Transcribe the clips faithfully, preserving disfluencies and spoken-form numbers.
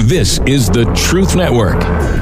This is the Truth Network.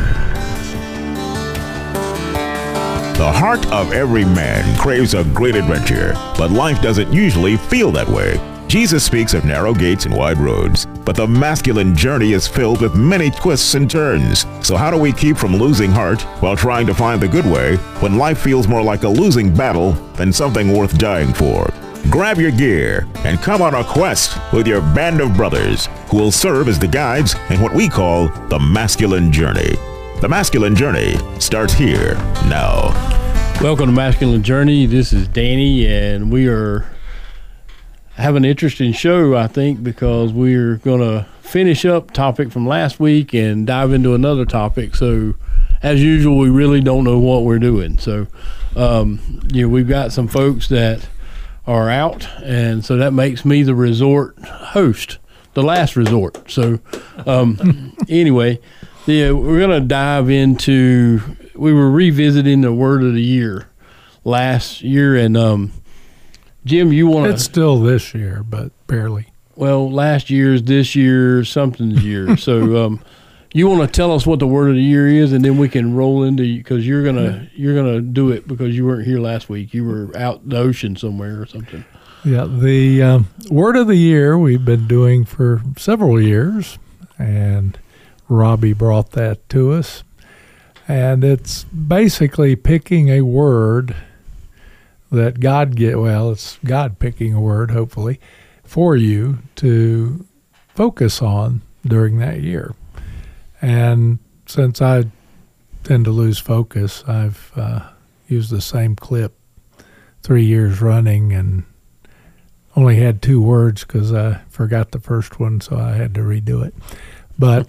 The heart of every man craves a great adventure, but life doesn't usually feel that way. Jesus speaks of narrow gates and wide roads, but the masculine journey is filled with many twists and turns. So how do we keep from losing heart while trying to find the good way when life feels more like a losing battle than something worth dying for? Grab your gear and come on a quest with your band of brothers who will serve as the guides in what we call the masculine journey. The masculine journey starts here now. Welcome to Masculine Journey. This is Danny, and we are have an interesting show, I think, because we're going to finish up topic from last week and dive into another topic. So, as usual, we really don't know what we're doing. So, um, you know, we've got some folks that are out, and so that makes me the resort host, the last resort. So, um, anyway, yeah, we're going to dive into. We were revisiting the word of the year last year, and um, Jim, you want to? It's still this year, but barely. Well, last year's, this year, something's year. So, um, you want to tell us what the word of the year is, and then we can roll into, because you're gonna you're gonna do it because you weren't here last week. You were out in the ocean somewhere or something. Yeah, the um, word of the year we've been doing for several years, and Robbie brought that to us. And it's basically picking a word that God get well, it's God picking a word, hopefully, for you to focus on during that year. And since I tend to lose focus, I've uh, used the same clip three years running and only had two words because I forgot the first one, so I had to redo it. But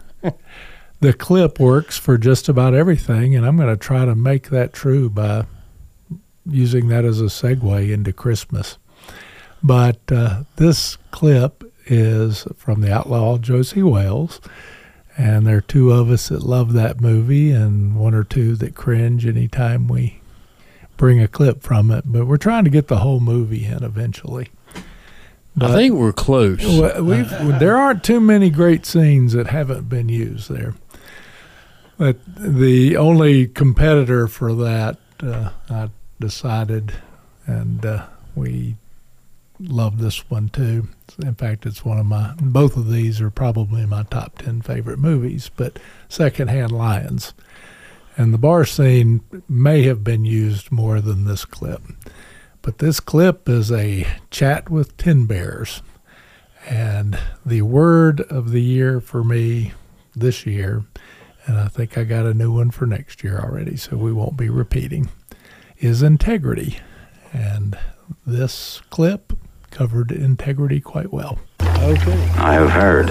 the clip works for just about everything, and I'm going to try to make that true by using that as a segue into Christmas. But uh, this clip is from The Outlaw Josie Wales, and there are two of us that love that movie and one or two that cringe anytime we bring a clip from it. But we're trying to get the whole movie in eventually. But I think we're close. We've, there aren't too many great scenes that haven't been used there. But the only competitor for that, uh, I decided, and uh, we love this one too. In fact, it's one of my, both of these are probably my top ten favorite movies, but Secondhand Lions. And the bar scene may have been used more than this clip. But this clip is a chat with Tin Bears. And the word of the year for me this year, and I think I got a new one for next year already, so we won't be repeating, is integrity. And this clip covered integrity quite well. Okay. I have heard.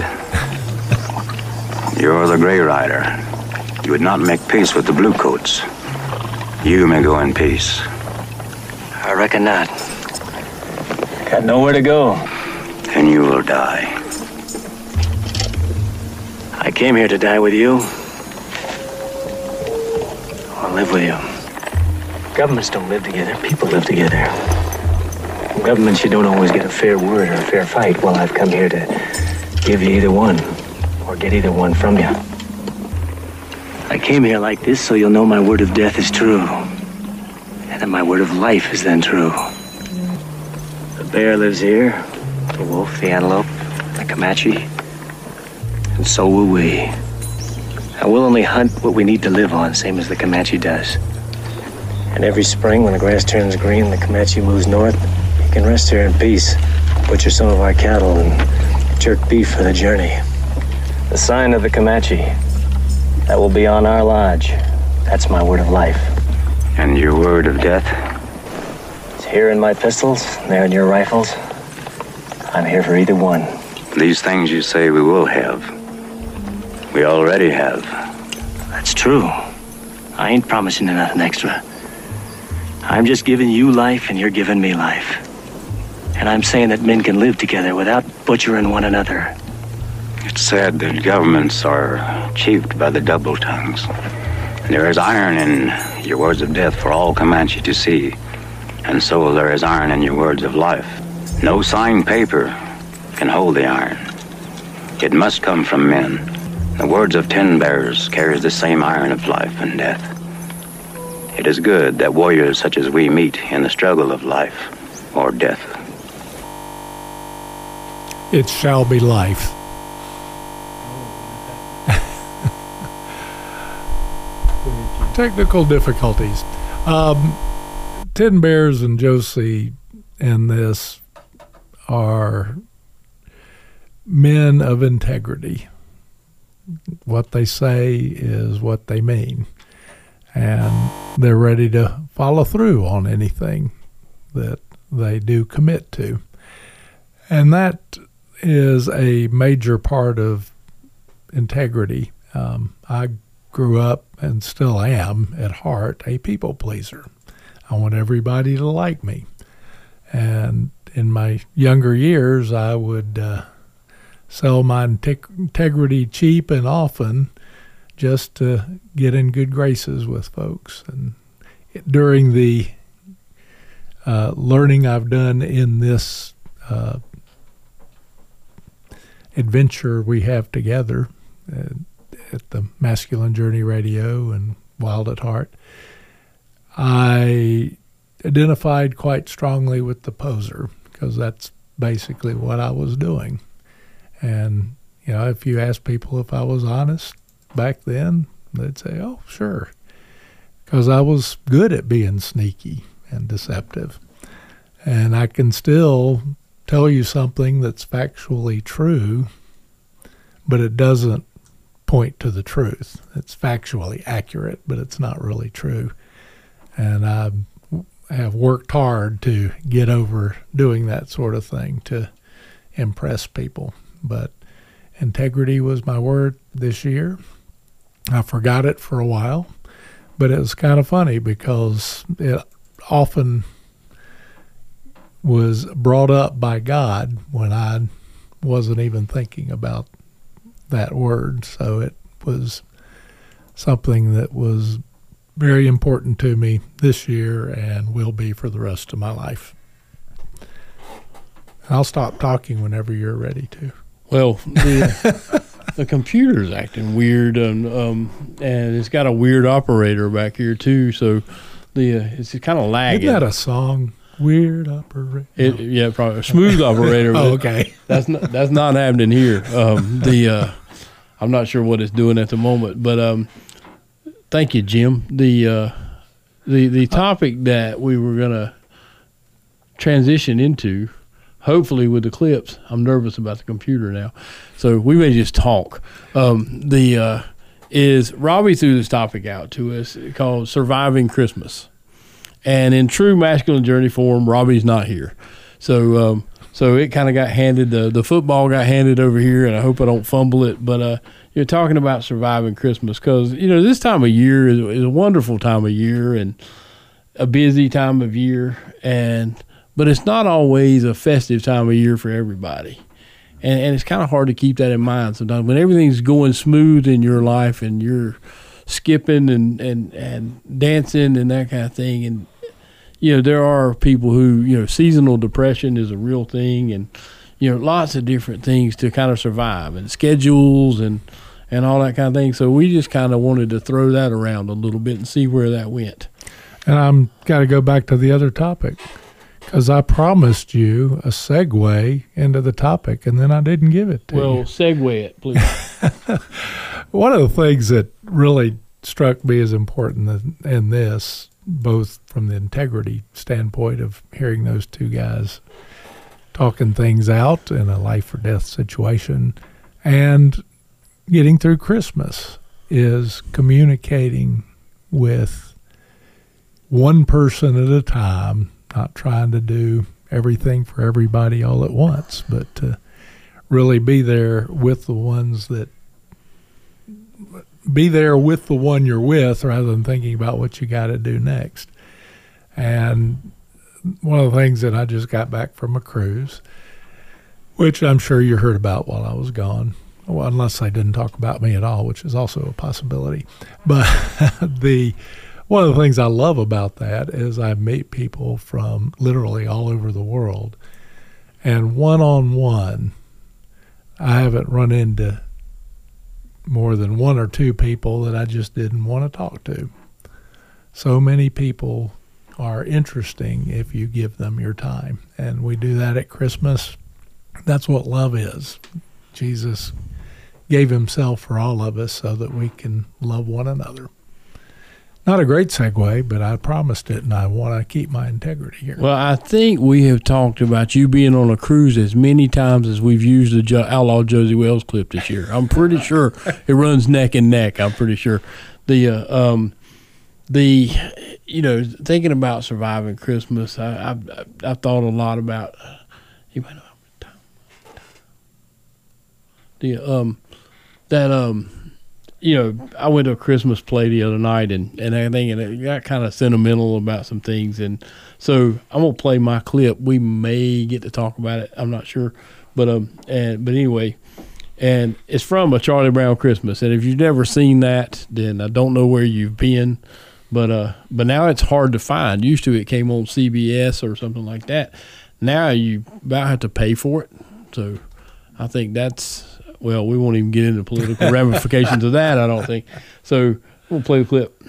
You're the Gray Rider. You would not make peace with the Bluecoats. You may go in peace. I reckon not. Got nowhere to go. And you will die. I came here to die with you. Or live with you. Governments don't live together. People live together. Governments, you don't always get a fair word or a fair fight. Well, I've come here to give you either one, or get either one from you. I came here like this so you'll know my word of death is true. And that my word of life is then true. The bear lives here, the wolf, the antelope, the Comanche, and so will we. And we'll only hunt what we need to live on, same as the Comanche does. And every spring, when the grass turns green, the Comanche moves north. He can rest here in peace, butcher some of our cattle, and jerk beef for the journey. The sign of the Comanche, that will be on our lodge. That's my word of life. And your word of death? It's here in my pistols, there in your rifles. I'm here for either one. These things you say we will have, we already have. That's true. I ain't promising you nothing extra. I'm just giving you life and you're giving me life. And I'm saying that men can live together without butchering one another. It's said that governments are achieved by the double tongues. And there is iron in your words of death for all Comanche to see. And so there is iron in your words of life. No signed paper can hold the iron. It must come from men. The words of ten bears carries the same iron of life and death. It is good that warriors such as we meet in the struggle of life or death. It shall be life. Technical difficulties. Um, Ten Bears and Josie in this are men of integrity. What they say is what they mean. And they're ready to follow through on anything that they do commit to. And that is a major part of integrity. Um, I grew up and still am at heart a people pleaser. I want everybody to like me. And in my younger years, I would uh, sell my integ- integrity cheap and often just to get in good graces with folks. And during the uh, learning I've done in this uh, adventure we have together uh, at the Masculine Journey Radio and Wild at Heart, I identified quite strongly with the poser, because that's basically what I was doing. And, you know, if you ask people if I was honest back then, they'd say, oh, sure, because I was good at being sneaky and deceptive. And I can still tell you something that's factually true, but it doesn't point to the truth. It's factually accurate, but it's not really true. And I have worked hard to get over doing that sort of thing to impress people. But integrity was my word this year. I forgot it for a while, but it was kind of funny because it often was brought up by God when I wasn't even thinking about that word. So it was something that was very important to me this year and will be for the rest of my life. I'll stop talking whenever you're ready to. Well, the, the computer's acting weird, and um, and it's got a weird operator back here too. So the uh, it's kind of lagging. Isn't that a song? Weird operator. It, yeah, probably a smooth operator. Oh, okay. That's not that's not happening here. Um, the uh, I'm not sure what it's doing at the moment, but um, thank you, Jim. The uh, the the topic that we were gonna transition into, hopefully with the clips. I'm nervous about the computer now, so we may just talk. Um, the uh, is Robbie threw this topic out to us called "Surviving Christmas," and in true Masculine Journey form, Robbie's not here, so um, so it kind of got handed. The the football got handed over here, and I hope I don't fumble it. But uh, you're talking about surviving Christmas because you know this time of year is, is a wonderful time of year and a busy time of year, and but it's not always a festive time of year for everybody. And, and it's kind of hard to keep that in mind sometimes. When everything's going smooth in your life and you're skipping and, and, and dancing and that kind of thing. And, you know, there are people who, you know, seasonal depression is a real thing and, you know, lots of different things to kind of survive and schedules and, and all that kind of thing. So we just kind of wanted to throw that around a little bit and see where that went. And I'm got to go back to the other topic. Because I promised you a segue into the topic, and then I didn't give it to well, you. Well, segue it, please. One of the things that really struck me as important in this, both from the integrity standpoint of hearing those two guys talking things out in a life or death situation, and getting through Christmas, is communicating with one person at a time, not trying to do everything for everybody all at once, but to really be there with the ones that be there with the one you're with rather than thinking about what you got to do next. And one of the things that I just got back from a cruise, which I'm sure you heard about while I was gone, well, unless I didn't talk about me at all, which is also a possibility. But the one of the things I love about that is I meet people from literally all over the world. And one-on-one, I haven't run into more than one or two people that I just didn't want to talk to. So many people are interesting if you give them your time. And we do that at Christmas. That's what love is. Jesus gave himself for all of us so that we can love one another. Not a great segue, but I promised it, and I want to keep my integrity here. Well, I think we have talked about you being on a cruise as many times as we've used the jo- Outlaw Josie Wells clip this year. I'm pretty sure it runs neck and neck. I'm pretty sure. The, uh, um, the, you know, thinking about surviving Christmas, I, I've, I've thought a lot about, you might know, the, um, that, um, you know, I went to a Christmas play the other night and, and everything, and it got kind of sentimental about some things. And so I'm going to play my clip. We may get to talk about it. I'm not sure. But um, and but anyway, and it's from A Charlie Brown Christmas. And if you've never seen that, then I don't know where you've been. But uh, but now it's hard to find. Used to it came on C B S or something like that. Now you about have to pay for it. So I think that's... Well, we won't even get into political ramifications of that, I don't think. So we'll play the clip.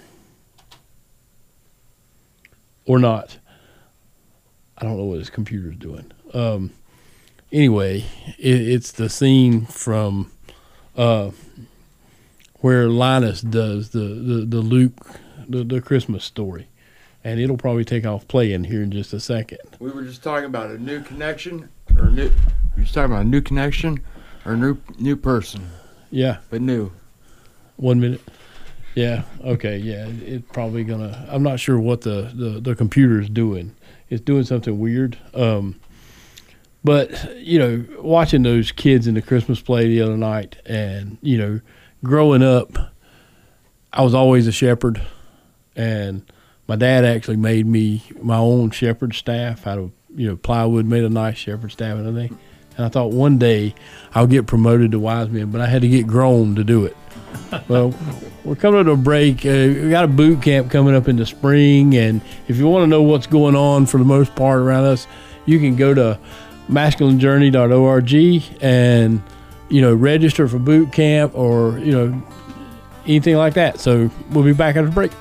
Or not. I don't know what his computer's doing. Um, anyway, it, it's the scene from uh, where Linus does the, the, the Luke, the, the Christmas story. And it'll probably take off playing here in just a second. We were just talking about a new connection, or new. We were just talking about a new connection. Or new new person. Yeah. But new. One minute. Yeah. Okay. Yeah. It's probably gonna. I'm not sure what the the, the computer is doing. It's doing something weird. Um, but you know, watching those kids in the Christmas play the other night, and you know, growing up, I was always a shepherd, and my dad actually made me my own shepherd staff out of you know plywood. Made a nice shepherd staff and everything. And I thought one day I'll get promoted to wise men, but I had to get grown to do it. Well, we're coming to a break. Uh, we got a boot camp coming up in the spring, and if you want to know what's going on for the most part around us, you can go to masculine journey dot org and you know register for boot camp or you know anything like that. So we'll be back after the break.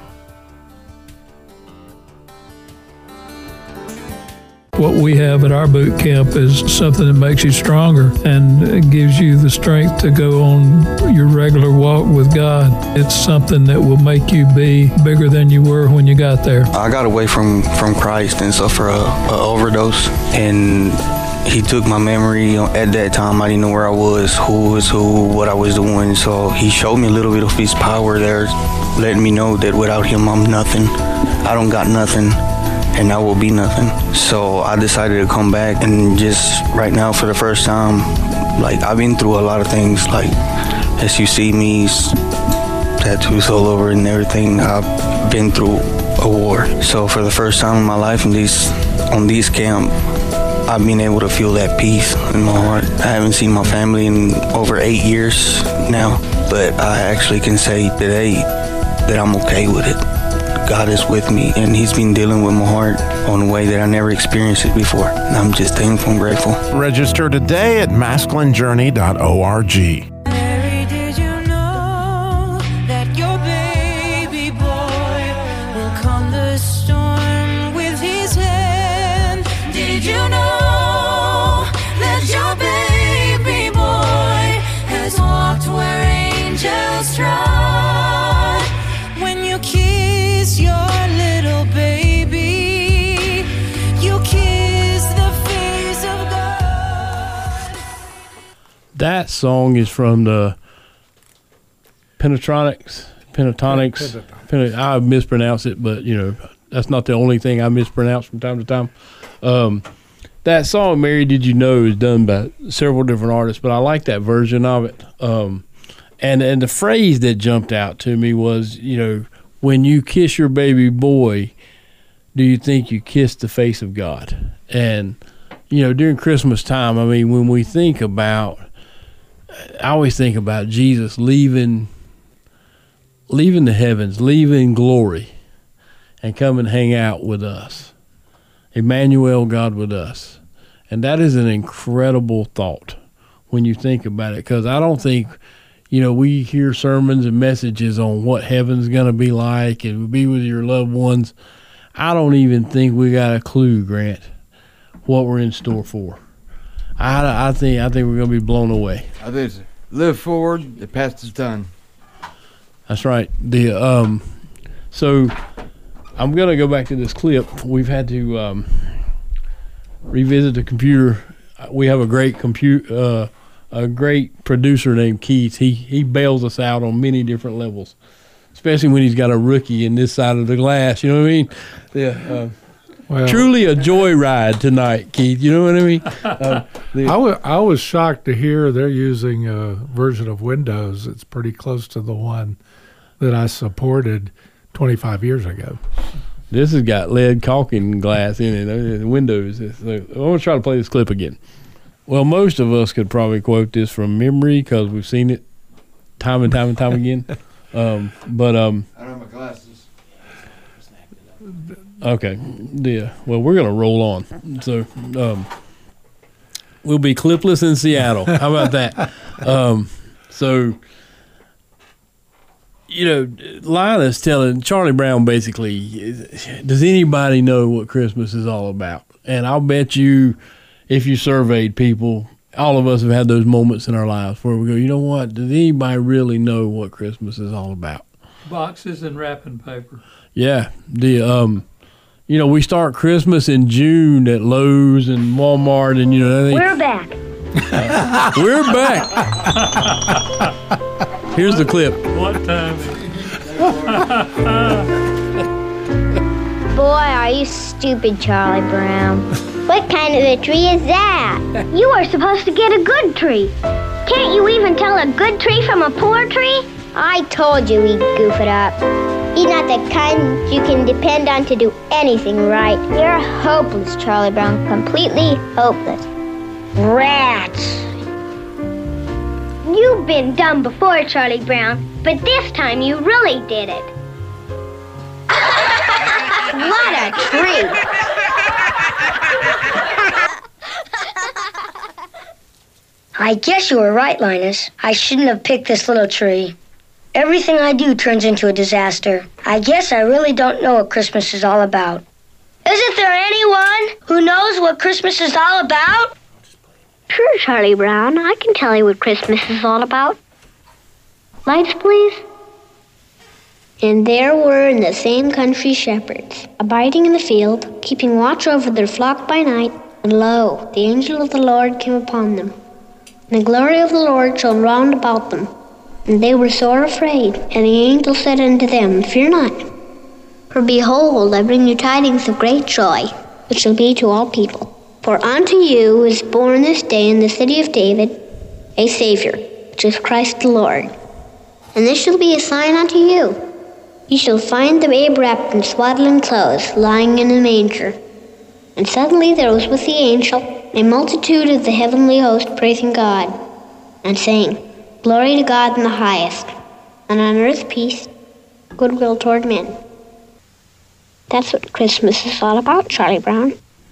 What we have at our boot camp is something that makes you stronger and gives you the strength to go on your regular walk with God. It's something that will make you be bigger than you were when you got there. I got away from, from Christ and suffered a, a overdose, and he took my memory. At that time, I didn't know where I was, who was who, what I was doing. So he showed me a little bit of his power there, letting me know that without him, I'm nothing. I don't got nothing. And I will be nothing. So I decided to come back, and just right now for the first time, like I've been through a lot of things, like as you see me, tattoos all over and everything. I've been through a war. So for the first time in my life in these, on this camp, I've been able to feel that peace in my heart. I haven't seen my family in over eight years now, but I actually can say today that I'm okay with it. God is with me, and he's been dealing with my heart on a way that I never experienced it before. And I'm just thankful and grateful. Register today at masculine journey dot org. Mary, did you know that your baby boy will calm the storm with his hand? Did you know that your baby boy has walked where angels trod? When you kiss your little baby, you kiss the face of God. That song is from the Pentatronics. Pentatonics. Pent- I mispronounce it, but you know that's not the only thing I mispronounce from time to time. Um, that song, "Mary, Did You Know," is done by several different artists, but I like that version of it. Um, and and the phrase that jumped out to me was, you know, when you kiss your baby boy, do you think you kissed the face of God? And, you know, during Christmas time, I mean, when we think about, I always think about Jesus leaving, leaving the heavens, leaving glory, and come and hang out with us. Emmanuel, God with us. And that is an incredible thought when you think about it, because I don't think, you know, we hear sermons and messages on what heaven's going to be like and be with your loved ones. I don't even think we got a clue, Grant, what we're in store for. I, I think I think we're going to be blown away. I think it's live forward, the past is done. That's right. The um, so I'm going to go back to this clip. We've had to um, revisit the computer. We have a great compute, uh, a great producer named Keith. He he bails us out on many different levels, especially when he's got a rookie in this side of the glass. You know what I mean? Yeah. Uh, well, truly a joyride tonight, Keith. You know what I mean? Uh, the, I, w- I was shocked to hear they're using a version of Windows that's pretty close to the one that I supported twenty-five years ago. This has got lead caulking glass in it. Uh, Windows. So I'm going to try to play this clip again. Well, most of us could probably quote this from memory because we've seen it time and time and time again. Um, but um, I don't have my glasses. Okay, yeah. Well, we're gonna roll on. So um, we'll be clipless in Seattle. How about that? Um, so you know, Linus telling Charlie Brown basically, does anybody know what Christmas is all about? And I'll bet you, if you surveyed people, all of us have had those moments in our lives where we go, you know what? Does anybody really know what Christmas is all about? Boxes and wrapping paper. Yeah, the um. You know, we start Christmas in June at Lowe's and Walmart, and you know. They, We're back. Uh, we're back. Here's the clip. What time? Boy, are you stupid, Charlie Brown. What kind of a tree is that? You are supposed to get a good tree. Can't you even tell a good tree from a poor tree? I told you he'd goof it up. He's not the kind you can depend on to do anything right. You're hopeless, Charlie Brown. Completely hopeless. Rats. You've been dumb before, Charlie Brown, but this time you really did it. What a tree. I guess you were right, Linus. I shouldn't have picked this little tree. Everything I do turns into a disaster. I guess I really don't know what Christmas is all about. Isn't there anyone who knows what Christmas is all about? Sure, Charlie Brown. I can tell you what Christmas is all about. Lights, please. And there were in the same country shepherds, abiding in the field, keeping watch over their flock by night. And lo, the angel of the Lord came upon them. And the glory of the Lord shone round about them. And they were sore afraid. And the angel said unto them, Fear not. For behold, I bring you tidings of great joy, which shall be to all people. For unto you is born this day in the city of David a Savior, which is Christ the Lord. And this shall be a sign unto you. You shall find the babe wrapped in swaddling clothes, lying in a manger. And suddenly there was with the angel a multitude of the heavenly host praising God, and saying, Glory to God in the highest, and on earth peace, goodwill toward men. That's what Christmas is all about, Charlie Brown.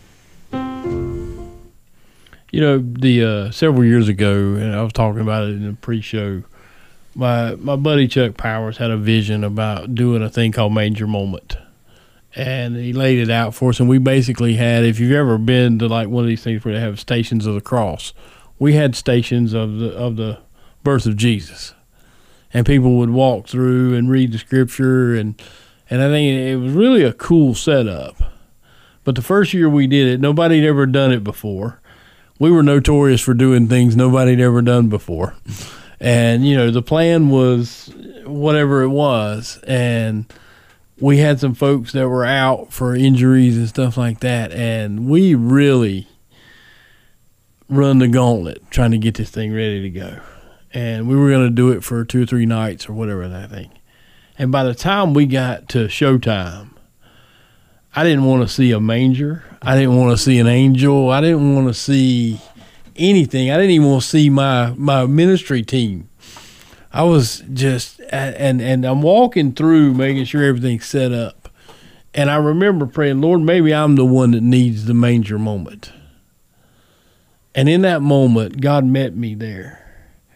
You know, the uh, several years ago, and I was talking about it in the pre-show, my my buddy Chuck Powers had a vision about doing a thing called Manger Moment. And he laid it out for us, and we basically had, if you've ever been to like one of these things where they have stations of the cross, we had stations of the of the birth of Jesus. And people would walk through and read the scripture, and and I think it was really a cool setup. But the first year we did it, nobody had ever done it before. We were notorious for doing things nobody had ever done before. And, you know, the plan was whatever it was. And we had some folks that were out for injuries and stuff like that. And we really run the gauntlet trying to get this thing ready to go. And we were going to do it for two or three nights or whatever that thing. And by the time we got to showtime, I didn't want to see a manger. I didn't want to see an angel. I didn't want to see anything. I didn't even want to see my, my ministry team. I was just, and, and I'm walking through making sure everything's set up. And I remember praying, Lord, maybe I'm the one that needs the manger moment. And in that moment, God met me there.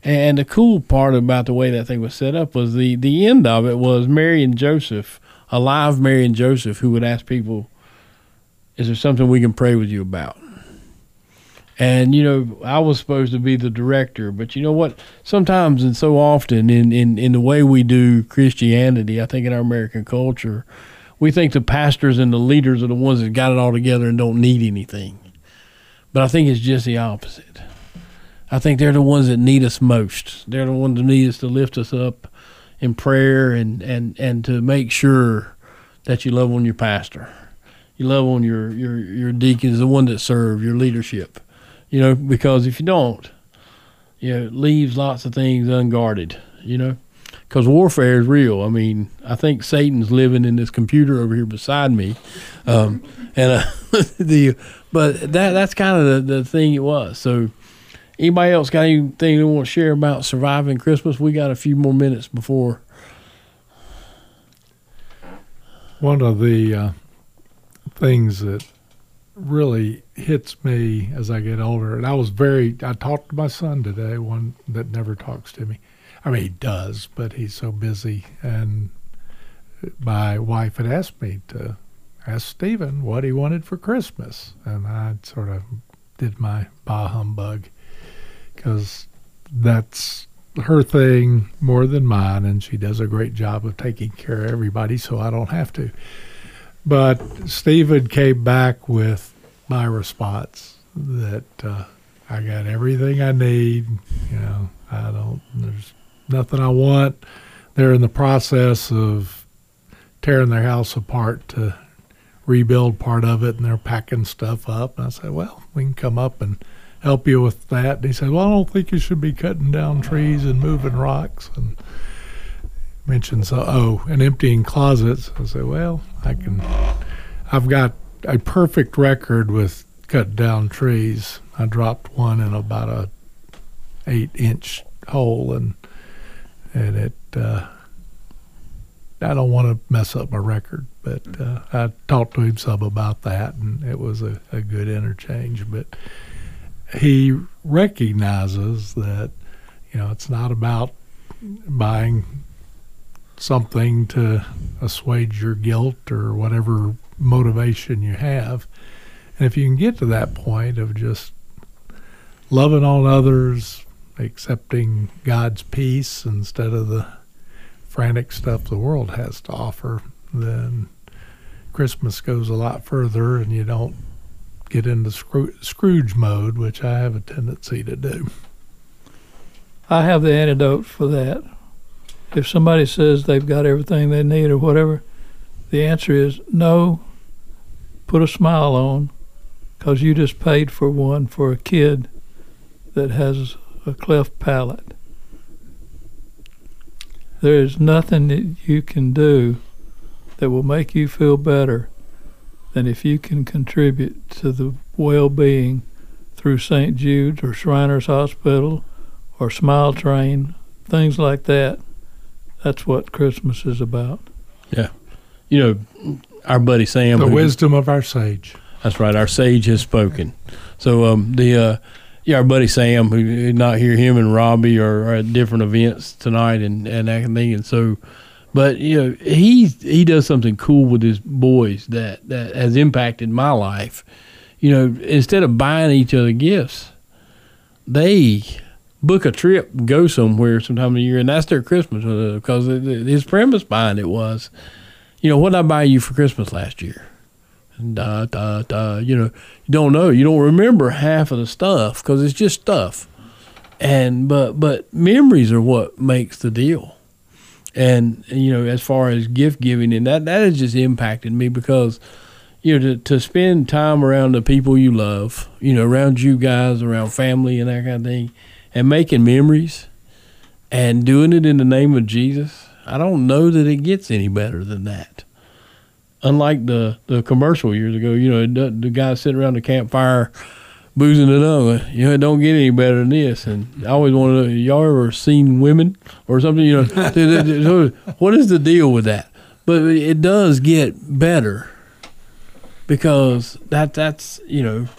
And the cool part about the way that thing was set up was the, the end of it was Mary and Joseph, a live Mary and Joseph, who would ask people, is there something we can pray with you about? And, you know, I was supposed to be the director, but you know what? Sometimes and so often in, in, in the way we do Christianity, I think in our American culture, we think the pastors and the leaders are the ones that got it all together and don't need anything. But I think it's just the opposite. I think they're the ones that need us most. They're the ones that need us to lift us up in prayer and, and, and to make sure that you love on your pastor. You love on your, your, your deacons, the one that serve, your leadership. You know, because if you don't, you know, it leaves lots of things unguarded, you know, because warfare is real. I mean, I think Satan's living in this computer over here beside me. Um, and uh, the but that that's kind of the, the thing it was. So anybody else got anything they want to share about surviving Christmas? We got a few more minutes before. One of the uh, things that really hits me as I get older, and I was very, I talked to my son today, one that never talks to me. I mean, he does, but he's so busy. And my wife had asked me to ask Stephen what he wanted for Christmas. And I sort of did my bah humbug, because that's her thing more than mine, and she does a great job of taking care of everybody, so I don't have to. But Stephen came back with my response that uh, I got everything I need. You know, I don't, there's nothing I want. They're in the process of tearing their house apart to rebuild part of it, and they're packing stuff up. And I said, well, we can come up and help you with that. And he said, well, I don't think you should be cutting down trees and moving rocks. And mentioned, so, oh, and emptying closets. I said, well, I can, I've got a perfect record with cut down trees. I dropped one in about a eight inch hole, and and it, uh, I don't want to mess up my record, but uh, I talked to him some about that, and it was a, a good interchange. But he recognizes that, you know, it's not about buying something to assuage your guilt or whatever motivation you have. And if you can get to that point of just loving on others, accepting God's peace instead of the frantic stuff the world has to offer, then Christmas goes a lot further, and you don't get into Scroo- Scrooge mode, which I have a tendency to do. I have the antidote for that. If somebody says they've got everything they need or whatever, the answer is no. Put a smile on, because you just paid for one for a kid that has a cleft palate. There is nothing that you can do that will make you feel better than if you can contribute to the well-being through Saint Jude's or Shriners Hospital or Smile Train, things like that. That's what Christmas is about. Yeah. You know, our buddy Sam. The who, wisdom of our sage. That's right. Our sage has spoken. So um, the uh, yeah, our buddy Sam, who not here, him and Robbie are, are at different events tonight and, and that kind of thing. And so, but, you know, he, he does something cool with his boys that, that has impacted my life. You know, instead of buying each other gifts, they book a trip and go somewhere sometime of the year, and that's their Christmas, because uh, his premise behind it was, you know, what did I buy you for Christmas last year? And da, da, da, you know, you don't know. You don't remember half of the stuff because it's just stuff. And but but memories are what makes the deal. And, you know, as far as gift giving, and that, that has just impacted me because, you know, to, to spend time around the people you love, you know, around you guys, around family and that kind of thing, and making memories and doing it in the name of Jesus, I don't know that it gets any better than that. Unlike the, the commercial years ago, you know, the, the guy sitting around the campfire boozing it up, you know, it don't get any better than this. And I always want to know, y'all ever seen women or something, you know, what is the deal with that? But it does get better because that that's, you know,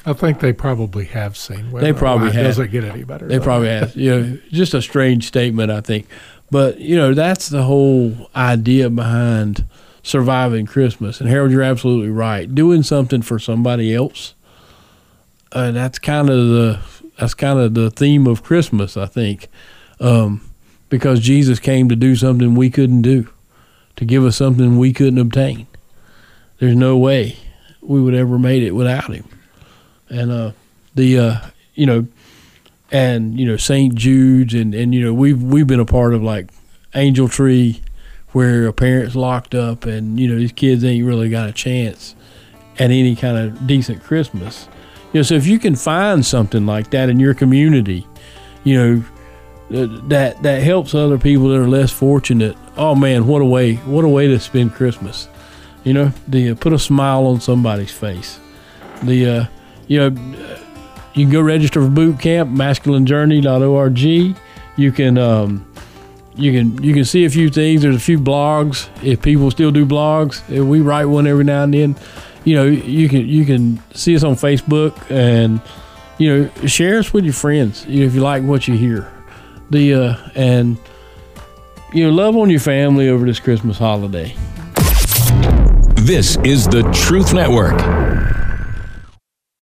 I think they probably have seen. They probably have. Doesn't get any better. They probably have. You know, just a strange statement, I think. But, you know, that's the whole idea behind surviving Christmas. And, Harold, you're absolutely right. Doing something for somebody else, uh, that's kind of the that's kind of the theme of Christmas, I think, um, because Jesus came to do something we couldn't do, to give us something we couldn't obtain. There's no way we would ever made it without him. And uh, the uh, you know, and you know Saint Jude's, and, and you know we've we've been a part of like Angel Tree, where a parent's locked up, and you know these kids ain't really got a chance at any kind of decent Christmas. You know, so if you can find something like that in your community, you know, that that helps other people that are less fortunate. Oh man, what a way! What a way to spend Christmas. You know, the uh, put a smile on somebody's face. The uh, you know, you can go register for boot camp, masculine journey dot org. You can um, you can you can see a few things. There's a few blogs. If people still do blogs, we write one every now and then. You know, you can you can see us on Facebook, and you know, share us with your friends. You know, if you like what you hear, the uh, and you know, love on your family over this Christmas holiday. This is the Truth Network.